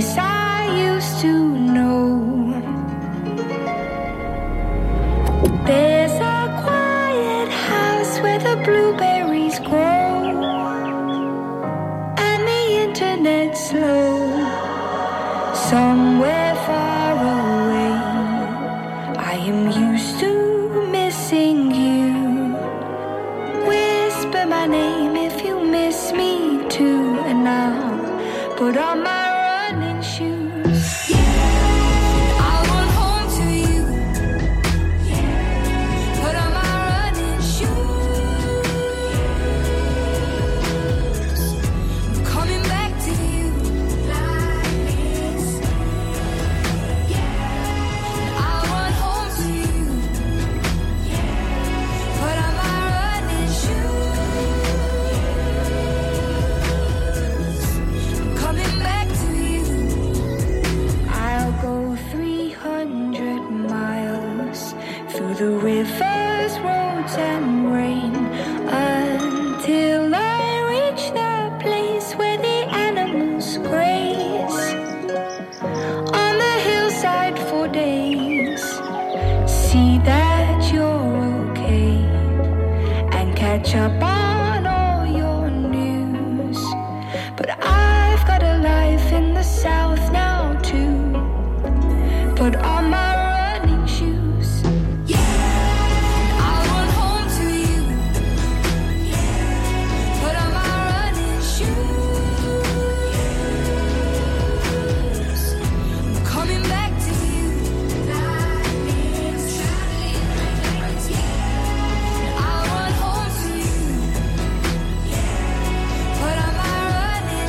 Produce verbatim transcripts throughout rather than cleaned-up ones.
place I used to know. There's a quiet house where the blueberries grow and the internet's slow. Somewhere far away, I am used to missing you. Whisper my name if you miss me too, and I'll put on my running shoes. Yeah, I want home to you. Yeah, put on my running shoes. I'm coming back to you like this. Yeah, I want home to you. Yeah, put on my running shoes. I'm coming back to you. I'll go three hundred miles through the rivers, roads, and rain until I reach the place where the animals graze on the hillside for days. See that you're okay and catch up on all your news. But I've got a life in the south now too. Put on my running shoes. Yeah, I want home to you. Yeah, put on my running shoes. I'm coming back to you. Like this. Yeah, I want home to you. Yeah, put on my running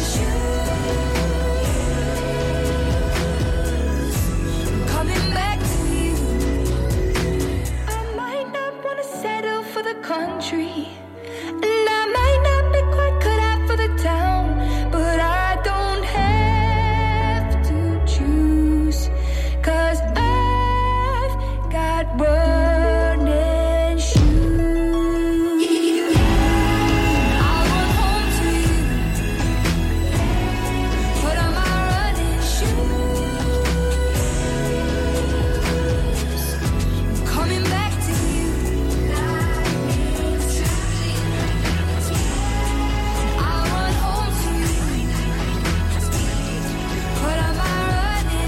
shoes. I'm coming back to you. I might not want to settle for the country, and I might not be quite cut out for the town, but I don't have to choose, 'cause I've got running shoes. I want home to you. Put on my running shoes. I'm coming back to you. I want home to you. Put on my running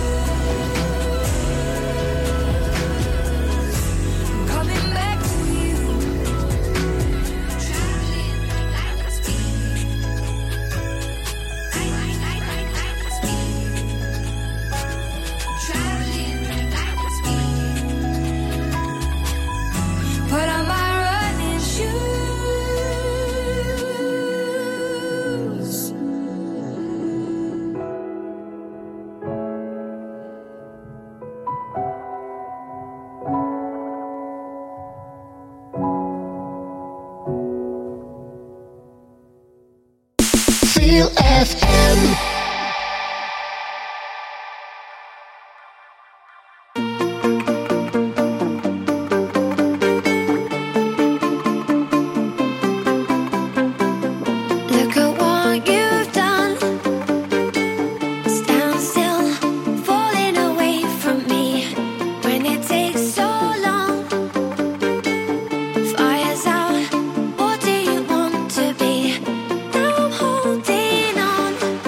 shoes. I'm coming back to you. Put on my running shoes. Feel F M. Look at what you've done. Stand still, falling away from me. When it takes so long, fire's out. What do you want to be? Now I'm holding on.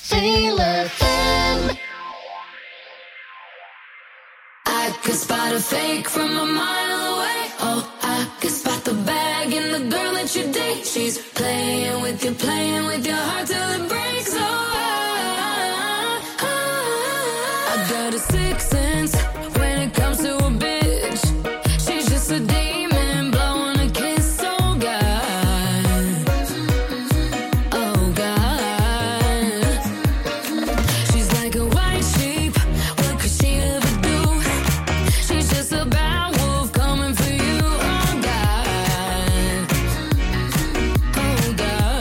Feel F M. I could spot a fake from a mile away. Oh, I could spot the bag in the girl that you date. She's playing with you, playing with your heart till it breaks. Oh, I, I, I got a sixth sense when it comes to a bitch. She's just a demon blowing a kiss. Oh God, oh God. She's like a white sheep. What could she ever do? She's just a bad wolf coming for you. Oh God, oh God.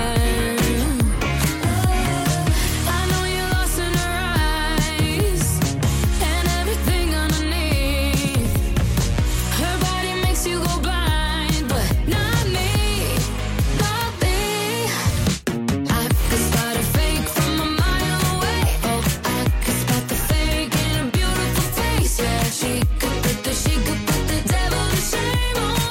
I know you're lost in her eyes and everything underneath. Her body makes you go blind, but not me, not me. I could spot a fake from a mile away. Oh, I could spot the fake in a beautiful face. Yeah, she could put the, she could put the devil to shame. Oh,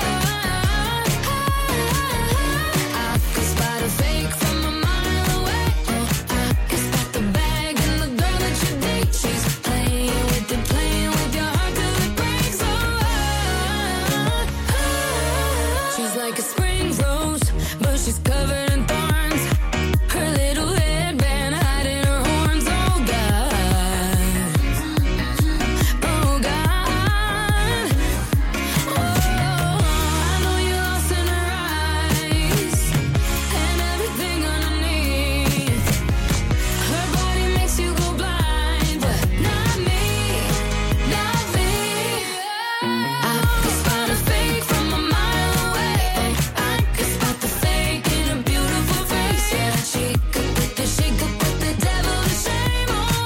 I could spot a fake from a mile away. Oh, I could spot the bag in the girl that you date. She's playing with you, playing with your heart till it breaks. Oh, she's like a spring rose, but she's covered in thorns. Her little headband hiding her horns. Oh God, oh God. Oh, I know you're lost in her eyes and everything underneath. Her body makes you go blind, but not me, not me. I could spot a fake from a mile away. Oh, I could spot the fake in a beautiful face. Yeah, she could put the, she could put the devil to shame. Oh,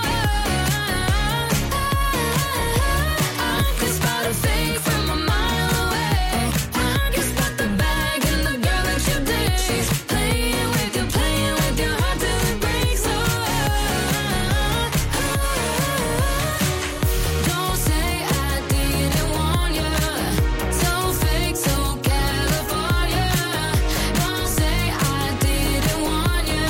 I could spot a fake from a mile away. I could spot the bag in the girl that you date. She's playing with you, playing with your heart till it breaks. Oh, don't say I didn't warn you. So fake, so California. Don't say I didn't warn you.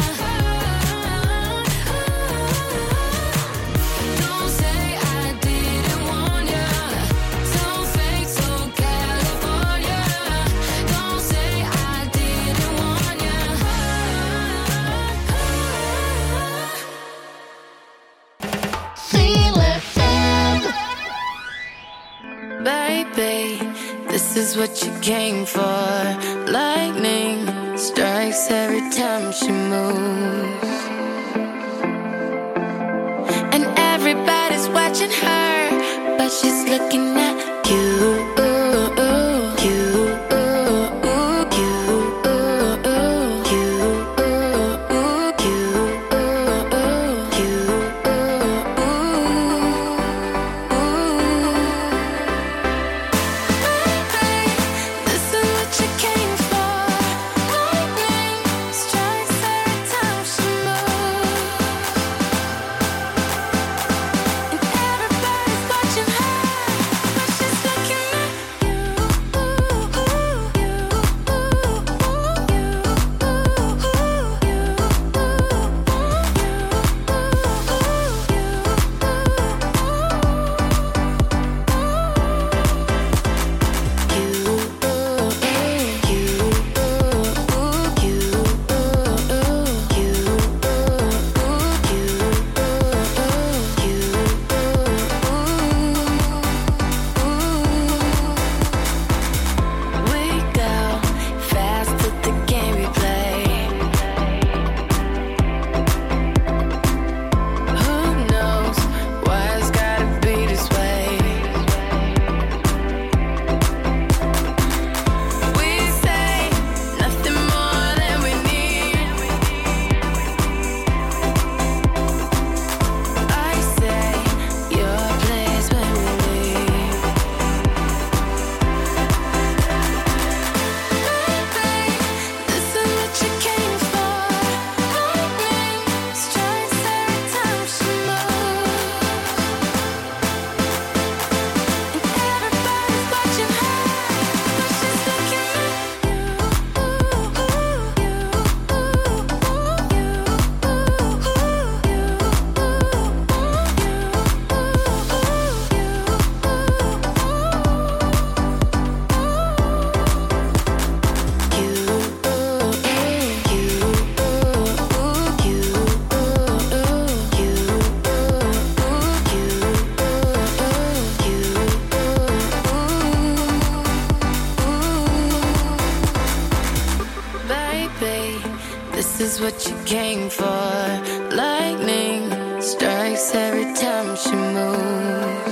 Don't say I didn't warn you. So fake, so California. Don't say I didn't warn you. Feel F M. Baby, this is what you came for. Lightning strikes every time she moves, and everybody's watching her, but she's looking at you. This is what you came for. Lightning strikes every time she moves. came for. Lightning strikes every time she moves.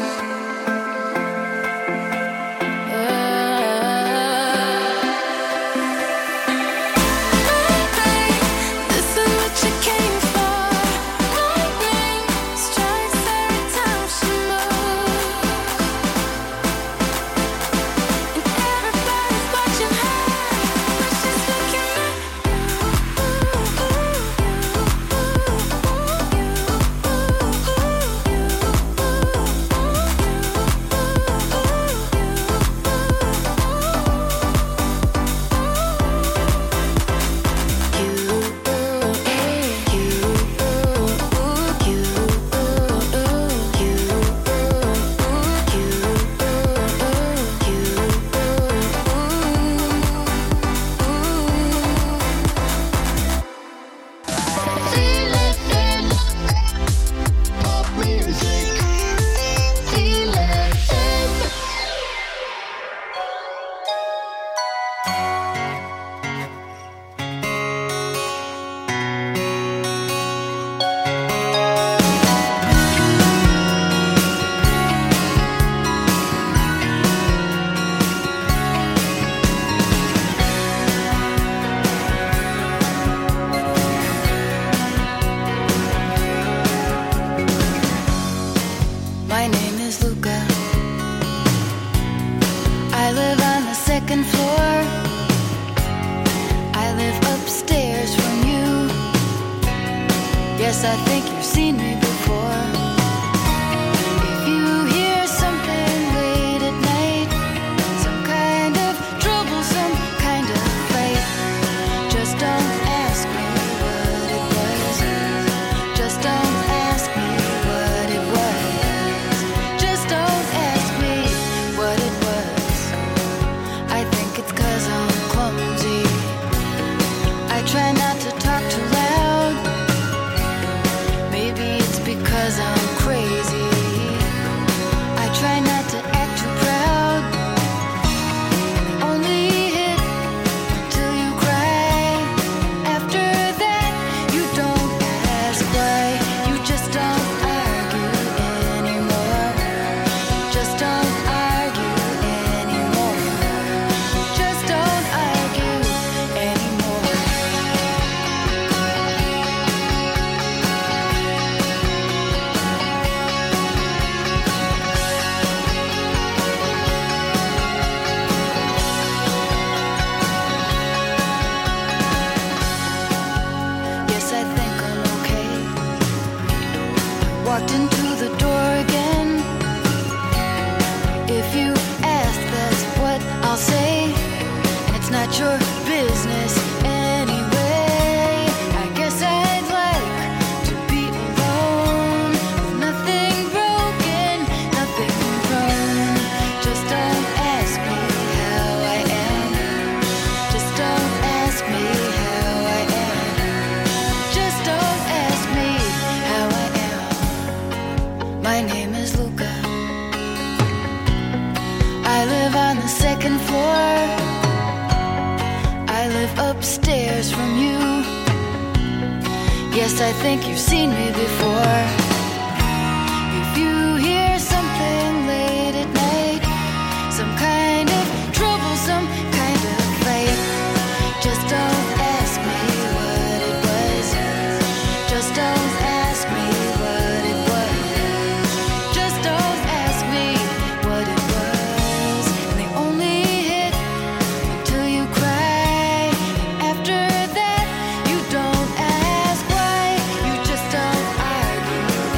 After that, you don't ask why, you just don't argue.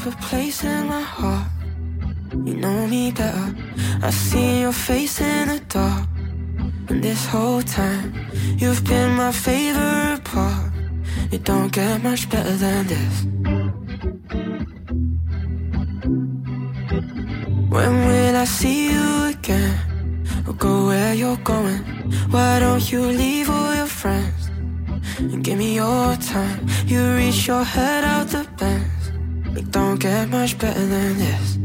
a place in my heart. You know me better. I see your face in the dark. And this whole time, you've been my favorite part. It don't get much better than this. When will I see you again? Or go where you're going? Why don't you leave all your friends and give me your time? You reach your head out the bends. It don't get much better than this.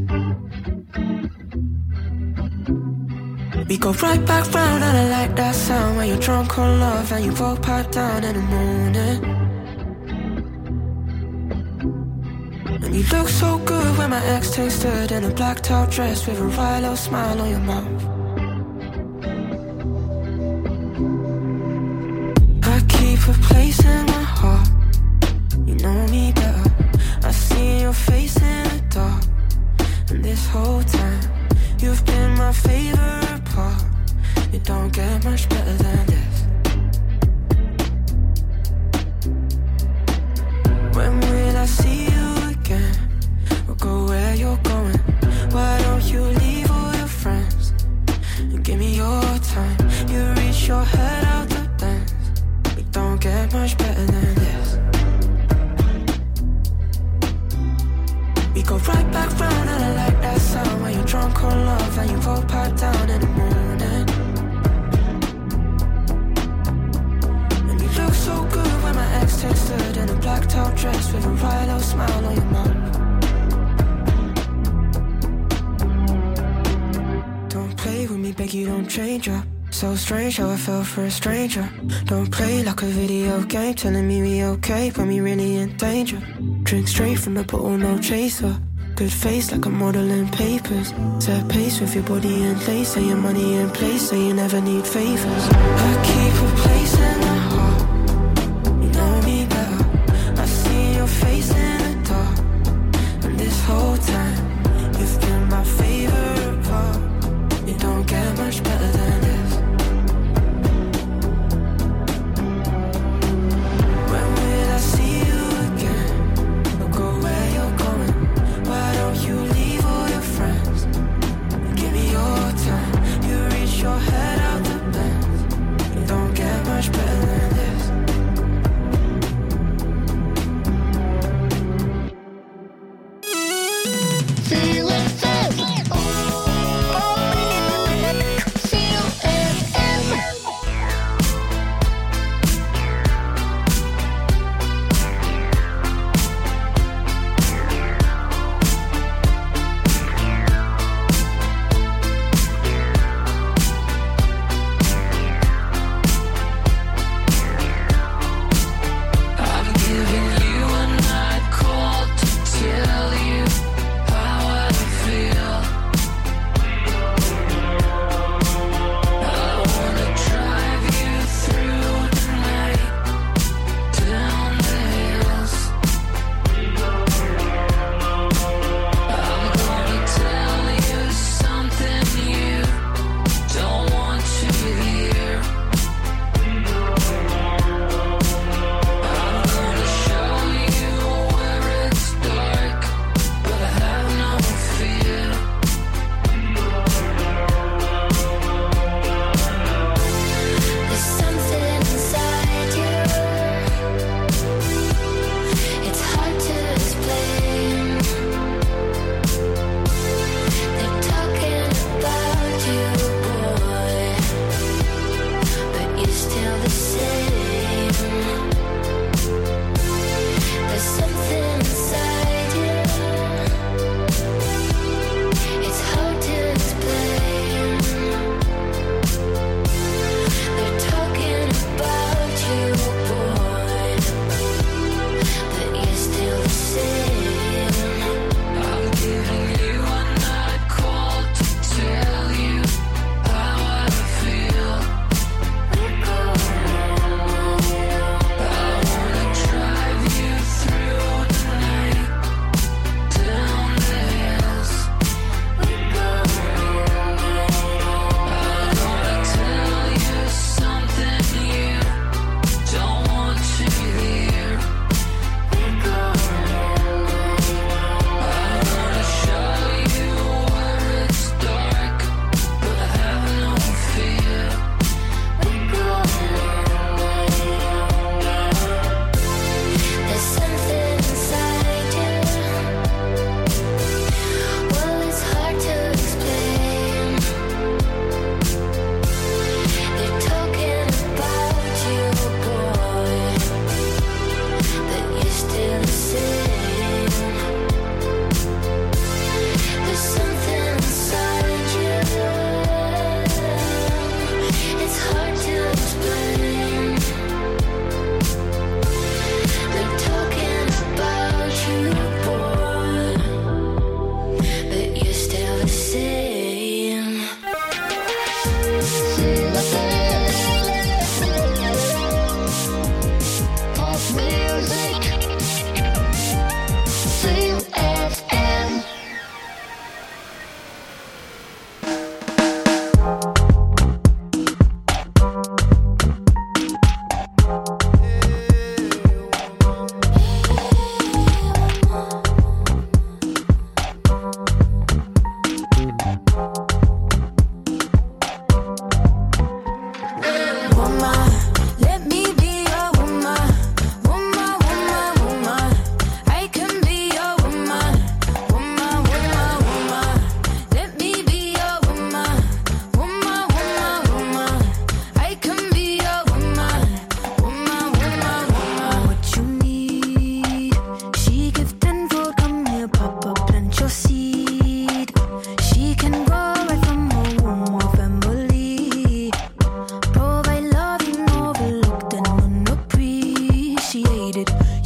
We go right back round and I like that sound. When you're drunk on love and you walk pipe down in the morning. And you look so good when my ex tasted in a blacked out dress with a wry little smile on your mouth. I keep a place in my heart. You know me better. I see your face in the dark. And this whole time, you've been my favorite part. It don't get much better than this. When will I see you again? Or go where you're going? Why don't you leave all your friends and give me your time? You reach your head out the dance. It don't get much better than this. We go right back round and I like that sound. When you're drunk on love and you walk pipe down in the morning. And you look so good when my ex tasted in a blacked out dress with a wry little smile on your mouth. Don't play with me, beg you don't change up. So strange how I fell for a stranger. Don't play like a video game, telling me we okay when we really in danger. Drink straight from the bottle, no chaser. Good face like a model in papers. Set pace with your body in place. Say your money in place, say you never need favors. I keep a place in my heart. You know me better. I see your face in the dark. And this whole time, you've been my favorite part. It don't get much better than this. When will I see you again? Or go where you're going? Why don't you leave all your friends and give me your time? You reach your head out the bend. It don't get much better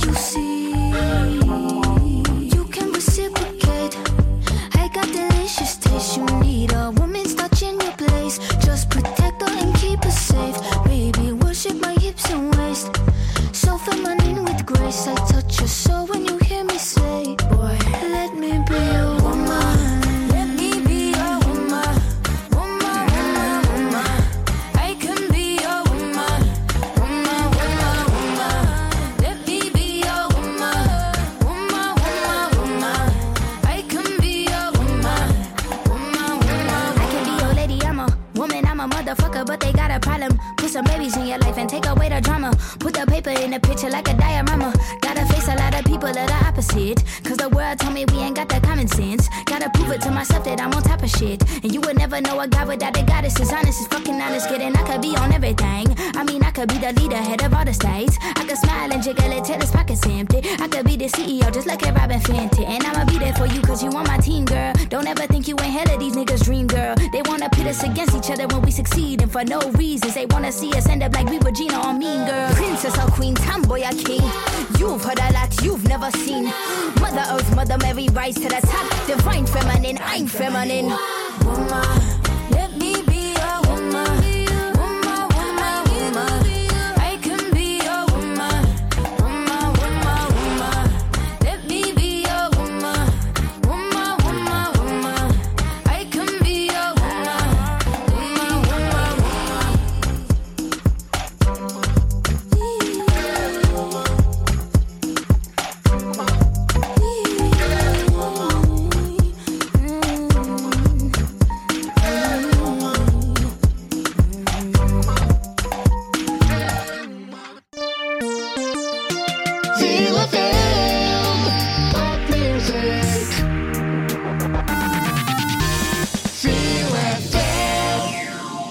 to see. You can reciprocate. I got delicious taste. You need a woman's touch in your place. Just protect her and keep her safe. Baby, worship my hips and waist. So feminine with grace. I touch your soul when you hear me say, boy, let me be your woman. Let me be your woman. Woman, woman, woman. I can be your woman. Woman, woman, woman. Let me be your woman. Woman, woman, woman. I can be your woman. Woman, woman. I can be your lady, I'm a woman, I'm a motherfucker, but they got a problem. Put some babies in your life and take away the drama. Put the paper in the picture like a diorama. Gotta face a lot of people that are opposite. Cause the world told me we ain't got the common sense. Gotta prove it to myself that I'm on top of shit. And you would never know a guy without a goddess is honest, is fucking honest. Kidding, I could be on everything. I mean, I could be the leader, head of all the states. I could smile and jiggle it till his pockets empty. I could be the C E O just like a Robin Fenty. And I'ma be there for you cause you on my team, girl. Don't ever think you ain't hell of these niggas' dream, girl. They wanna pit us against each other when we succeed. And for no reasons, they wanna see us end up like we were Gina or Mean Girl. Princess or queen, tomboy or king. You've heard a lot you've never seen. Mother Earth, Mother Mary, rise to the top. Divine feminine, I'm feminine. Woman, let me be your woman. Woman, woman, woman. I can be your woman. Woman, woman, woman. Let me be your woman. Woman, woman, woman. I can be your woman. Woman, woman, Feel F M. Pop music. Feel F M.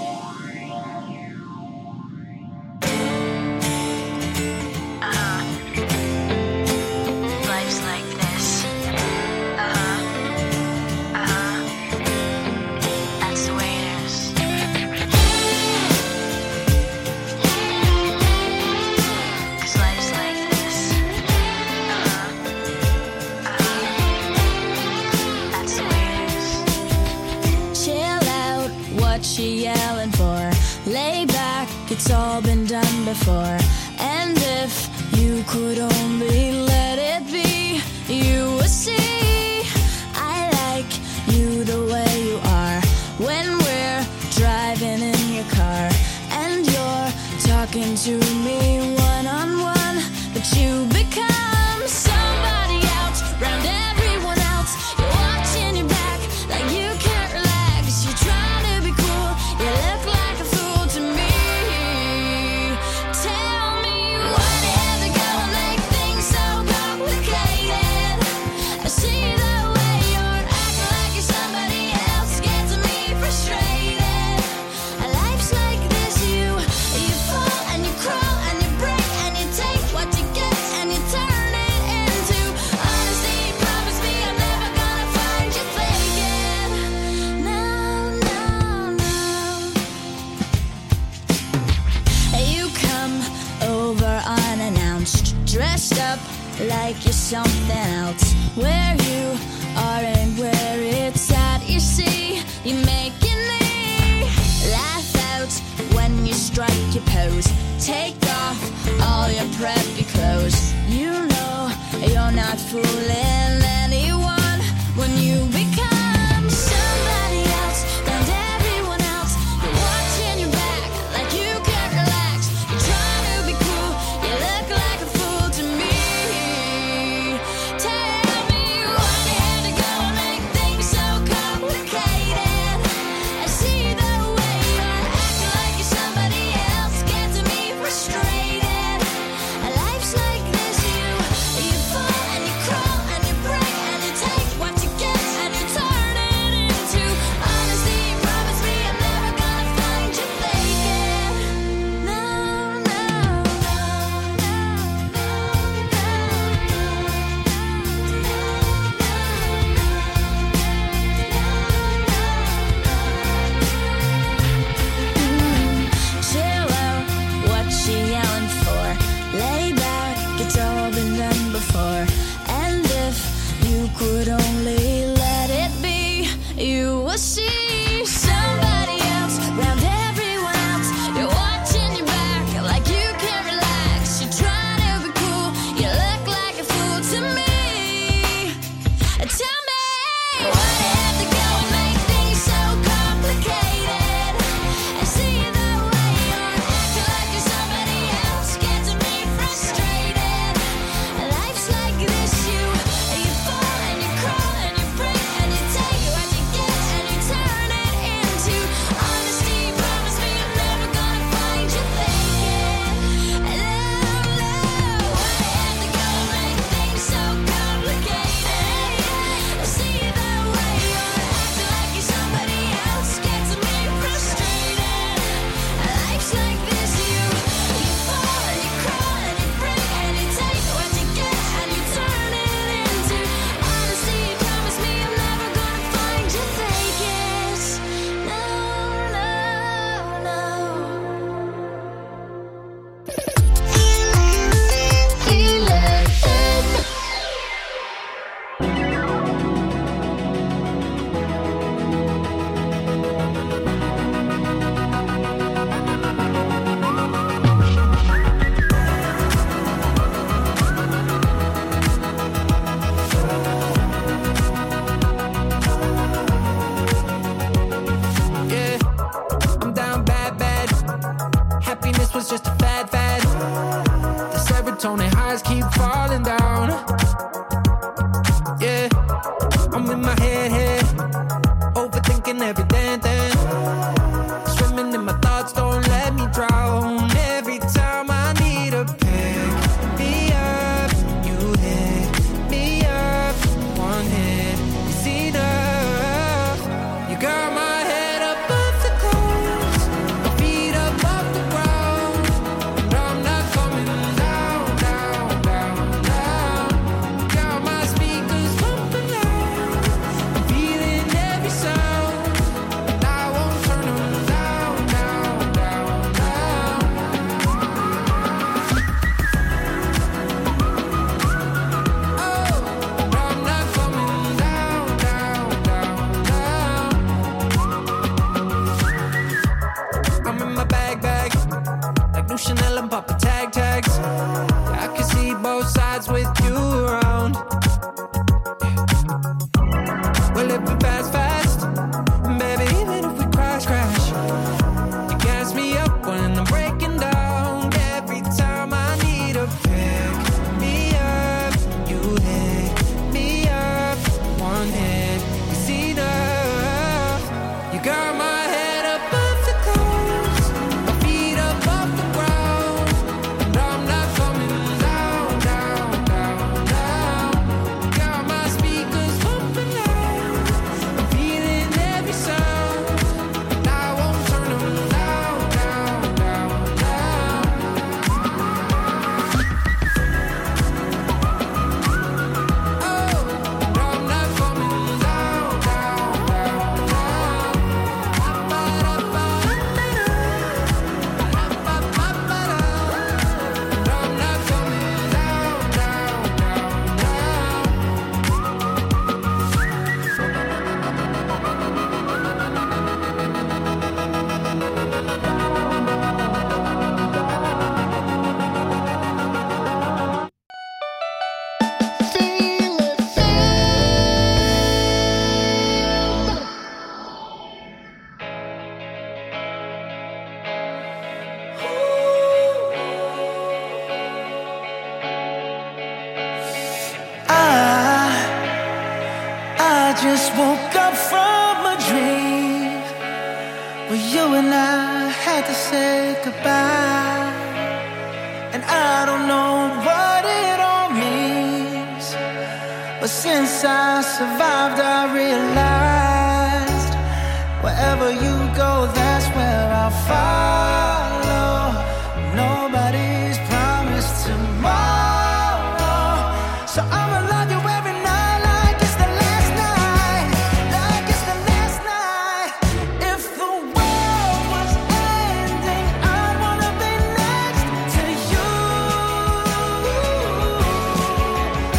Life's like this. Uh-huh. Uh-huh. That's the way it is. Cause life's like this. Uh-huh. Uh-huh. That's the way it is. Chill out, what you yelling for? Lay back, it's all been done before. And if you could only let it be, you would see I like you the way you are. When we're driving in your car and you're talking to me one on one, but you become somebody else round everyone else. You're watching your back like you can't relax. You're trying to be cool, you look like a fool to me. Tell me why do you have to go and make things so complicated? I see the way you're acting like you're somebody else, gets me frustrated. Life's like this, you you fall and you crawl and you break and you take what you get and you turn it into honesty. Promise me I'm never gonna find you faking. No, no, no. You come over unannounced, dressed up like you're something else. Where you are and where it's at, you see, you're making me laugh out when you strike your pose. Take off all your preppy clothes. You know you're not fooling anyone when you become somebody else round everyone else. You're watching your back like you can't relax. You're trying to be cool, you look like a fool to me. Tell me why do you have to go and make things so complicated? I see the way you're acting like you're somebody else, gets me frustrated. Life's like this, you you fall and you crawl and for. And if you could only let it be, you will see somebody else round everyone else. You're watching your back like you can't relax. You're trying to be cool, you look like a fool to me. Tell me, why do you have to go and make things so complicated? And see the way you're acting like you're somebody else gets me frustrated. Life's like this, you you fall and you crawl and you break and you take what you get and you turn it into honesty. Promise me you're never gonna find you faking. No, no, why do you have to go and make things so complicated? See the way you're acting like you're somebody else gets me frustrated. Life's like this, you you fall and you crawl and you break and you take what you get and you turn it into honesty. Promise me I'm never gonna find you faking. No, no, no. Yeah, I'm down bad, bad. Happiness was just a fad, fad. The serotonin highs keep falling down. Yeah, I'm in my head, head. Overthinking every damn thing. Swimming in my thoughts, don't let me drown. Every time I need a pick me up, you hit me up. One hit is enough. You got my head above the clouds, my feet up off the ground, and I'm not coming down, down, down, down. Got my speakers pumping loud, I'm feeling every sound, and I won't turn them down, down, down, down. Oh, and I'm not coming down, down, down, down. I'm in my bag, bag, like new Chanel and Papa tag tags. I can see both sides with you around. We're living fast, fast, baby. Even if we crash, crash, you gas me up when I'm breaking down. Every time I need a pick me up, you hit me up. One hit is enough. You got my head above the clouds, my feet up off the ground, and I'm not coming down, down, down, down. Got my speakers pumping loud, I'm feeling every sound, and I won't turn them down, down, down, down. Oh, and I'm not coming down, down, down, down. Ba-ba-da-ba-da-da. Ba-da-ba-ba-ba-da. And I'm not coming down, down, down, down. Feel it, feel. I, I just woke up from a dream where you and I had to say goodbye. And I don't know what it all means, but since I survived, I realized wherever you go, that's where I'll follow. Nobody's promised tomorrow, so I'ma love you every night like it's the last night, like it's the last night. If the world was ending, I'd wanna be next to you.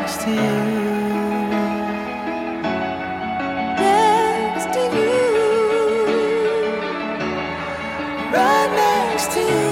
next to you. Next to you. Right next to you.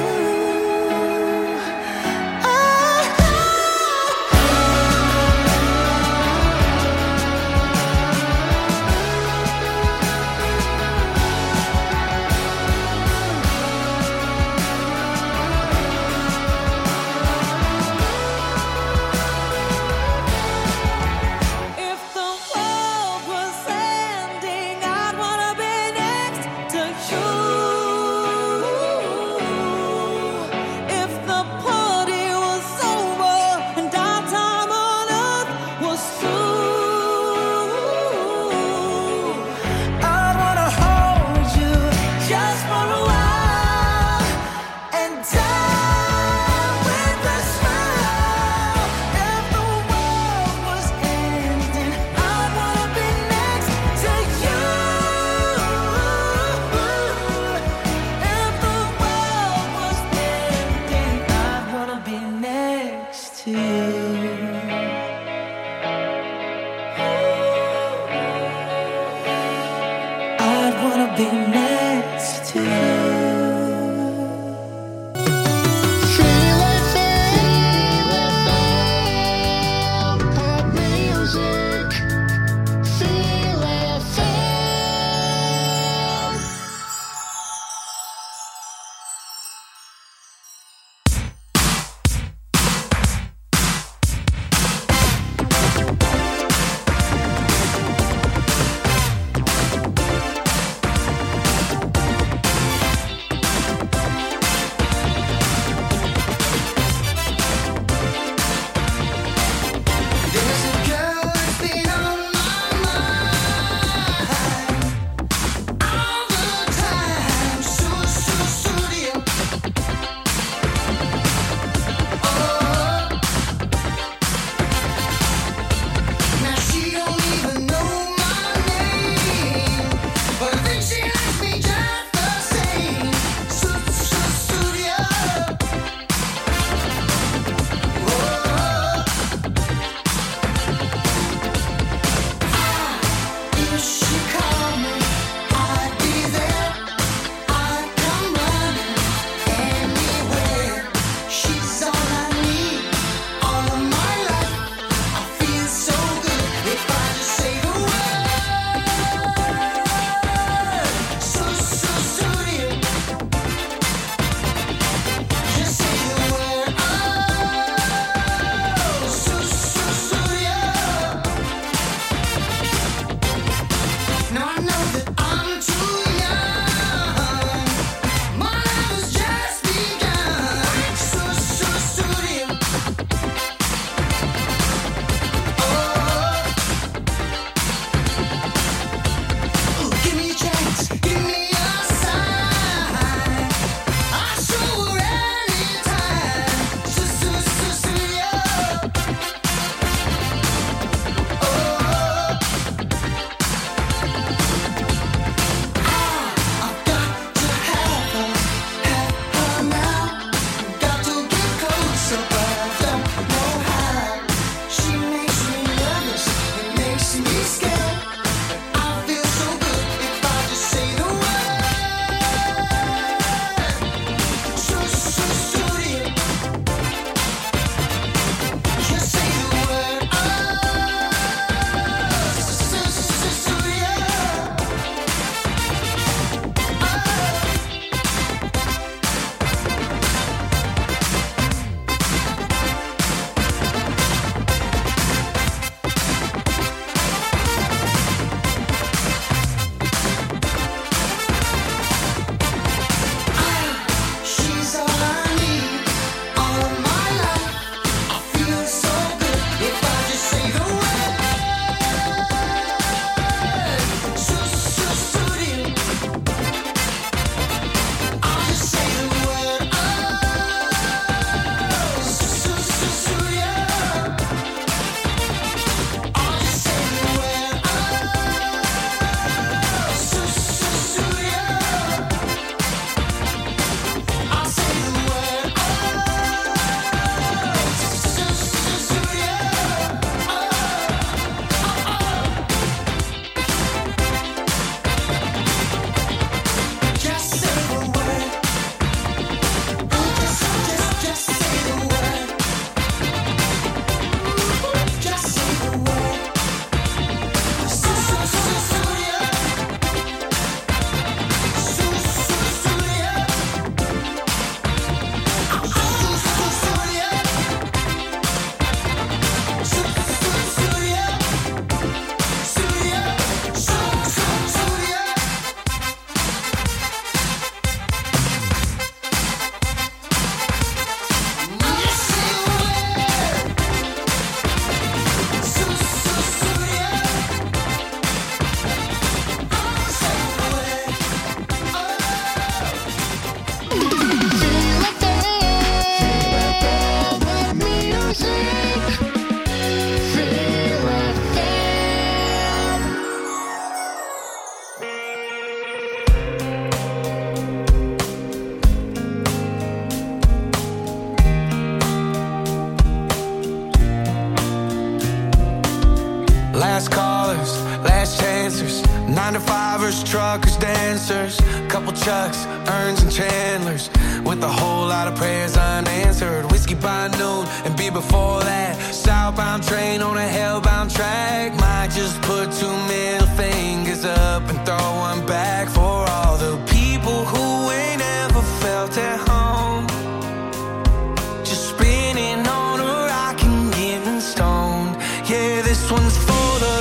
last callers, last chancers, nine to fivers, truckers, dancers, couple Chucks, Earns and Chandlers, with a whole lot of prayers unanswered. Whiskey by noon and beer before that. Southbound train on a hellbound track. Might just put two middle fingers up and throw one back for all the people who ain't ever felt at home. Just spinning on a rock and getting stoned. Yeah, this one's for the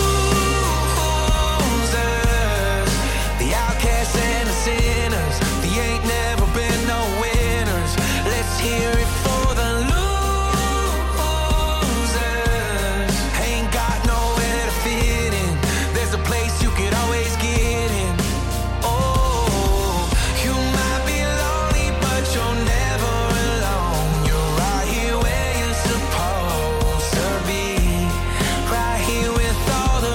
losers, the outcasts and the sinners. They ain't never been no winners. Let's hear it for the losers. Ain't got nowhere to fit in. There's a place you could always get in. Oh, you might be lonely, but you're never alone. You're right here where you're supposed to be. Right here with all the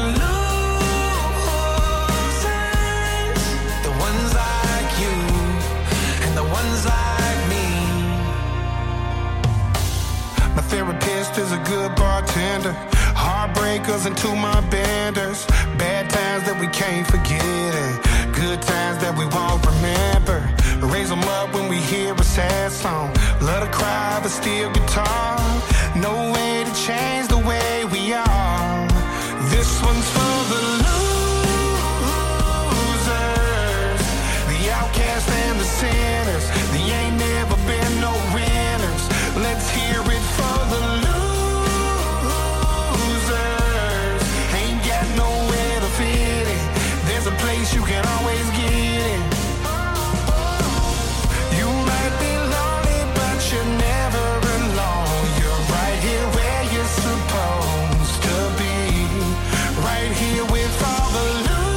losers, the ones like you and the ones like me. My therapist is a good bartender. Heartbreakers and to my benders. Bad times that we can't forget and good times that we won't remember. Raise them up when we hear a sad song. Let her cry but still guitar. No way to change the way we are. This one's for the losers, the outcasts and the sinners. They ain't never been no winners. Let's hear it for the losers. Ain't got nowhere to fit in. There's a place you can always get in. You might be lonely, but you're never alone. You're right here where you're supposed to be. Right here with all the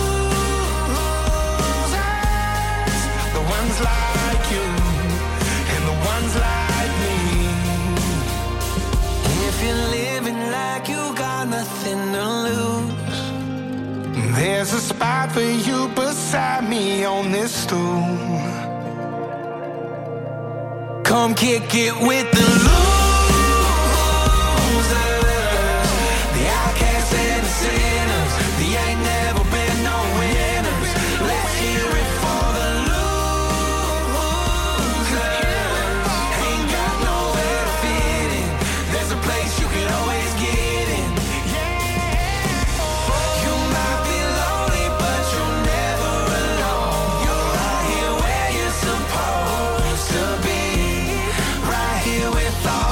losers, the ones like you and the ones like me. If you're living like you got nothing to lose, There's a spot for you beside me on this stool. come kick it with the losers, the outcasts and the sinners. They ain't never been no winners. Let's hear it for the losers. Ain't got nowhere to fit in. There's a place you can always get in. You might be lonely, but you're never alone. You're right here where you're supposed to be. Right here with all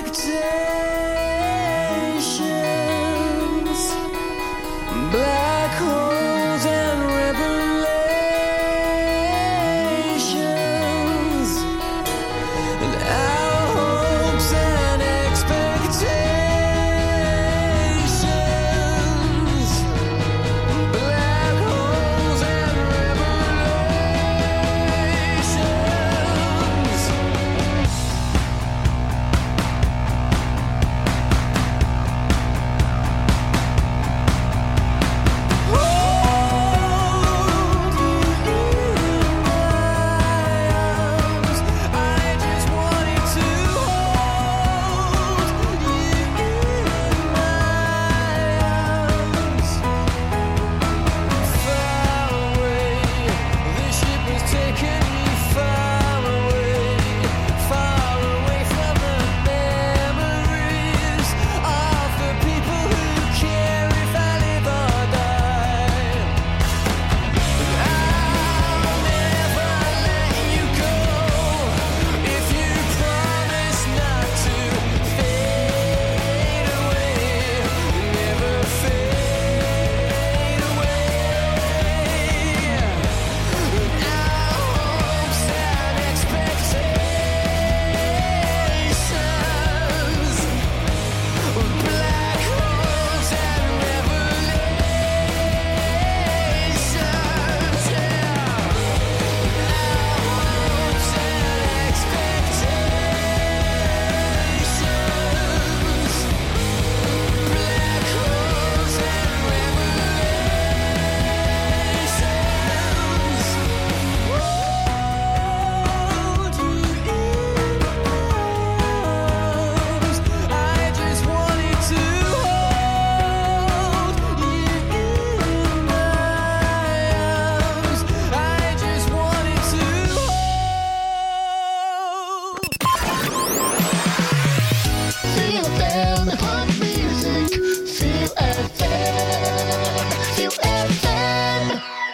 expectations, black holes and revelations, and our hopes and expectations, black holes and revelations. Hold you in my arms. I just wanted to hold you in my arms. Far away, this ship is taking me far away, far away from the memories of the people who care if I live or die. I'll never let you go if you promise not to fade away, never fade away. Our hopes and expectations, black holes and revelations. Yeah. Our hopes and expectations, black holes and revelations. Hold you in my arms. I just wanted to hold you in my arms. I just wanted to hold. Feel F M, hot music. Feel F M. Feel F M.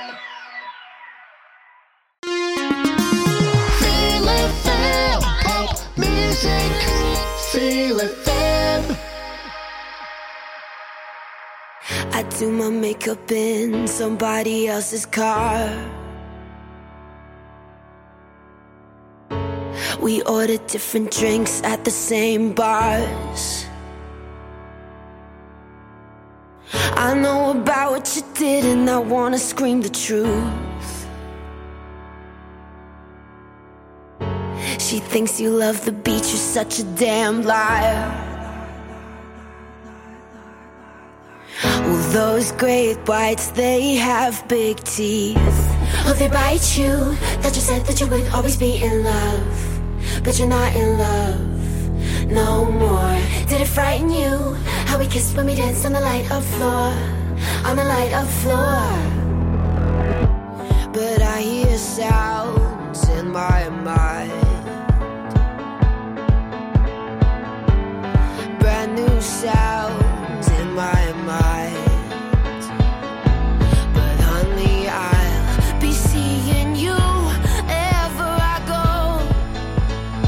Feel F M, hot music. Feel F M. I do my makeup in somebody else's car. We order different drinks at the same bars. I know about what you did and I wanna scream the truth. She thinks you love the beach, you're such a damn liar. Well, those great whites, they have big teeth. Oh, they bite you. That you said that you would always be in love, but you're not in love no more. Did it frighten you how we kissed when we danced on the light of floor, on the light of floor? But I hear sounds in my mind.